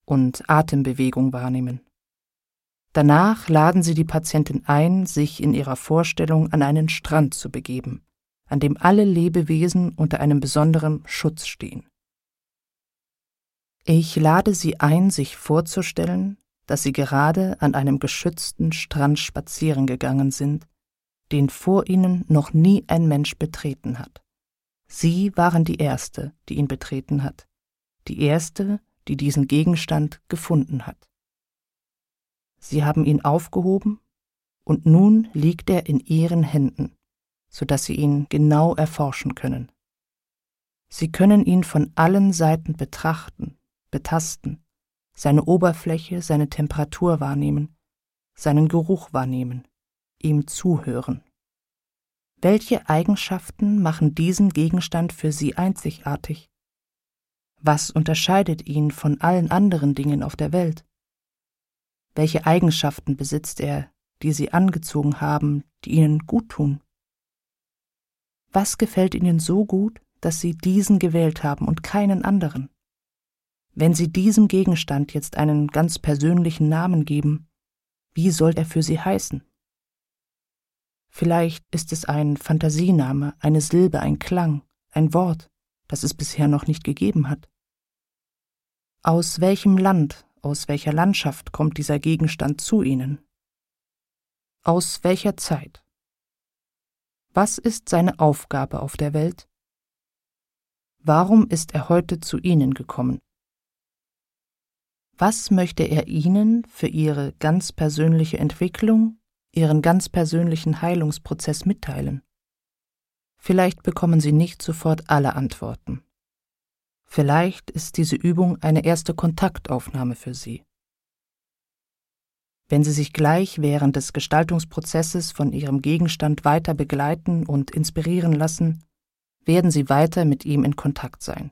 und Atembewegung wahrnehmen. Danach laden Sie die Patientin ein, sich in ihrer Vorstellung an einen Strand zu begeben, an dem alle Lebewesen unter einem besonderen Schutz stehen. Ich lade Sie ein, sich vorzustellen, dass Sie gerade an einem geschützten Strand spazieren gegangen sind, den vor Ihnen noch nie ein Mensch betreten hat. Sie waren die Erste, die ihn betreten hat, die Erste, die diesen Gegenstand gefunden hat. Sie haben ihn aufgehoben und nun liegt er in Ihren Händen, sodass Sie ihn genau erforschen können. Sie können ihn von allen Seiten betrachten, betasten, seine Oberfläche, seine Temperatur wahrnehmen, seinen Geruch wahrnehmen, ihm zuhören. Welche Eigenschaften machen diesen Gegenstand für Sie einzigartig? Was unterscheidet ihn von allen anderen Dingen auf der Welt? Welche Eigenschaften besitzt er, die Sie angezogen haben, die Ihnen gut tun? Was gefällt Ihnen so gut, dass Sie diesen gewählt haben und keinen anderen? Wenn Sie diesem Gegenstand jetzt einen ganz persönlichen Namen geben, wie soll er für Sie heißen? Vielleicht ist es ein Fantasiename, eine Silbe, ein Klang, ein Wort, das es bisher noch nicht gegeben hat. Aus welchem Land, aus welcher Landschaft kommt dieser Gegenstand zu Ihnen? Aus welcher Zeit? Was ist seine Aufgabe auf der Welt? Warum ist er heute zu Ihnen gekommen? Was möchte er Ihnen für Ihre ganz persönliche Entwicklung, Ihren ganz persönlichen Heilungsprozess mitteilen? Vielleicht bekommen Sie nicht sofort alle Antworten. Vielleicht ist diese Übung eine erste Kontaktaufnahme für Sie. Wenn Sie sich gleich während des Gestaltungsprozesses von Ihrem Gegenstand weiter begleiten und inspirieren lassen, werden Sie weiter mit ihm in Kontakt sein.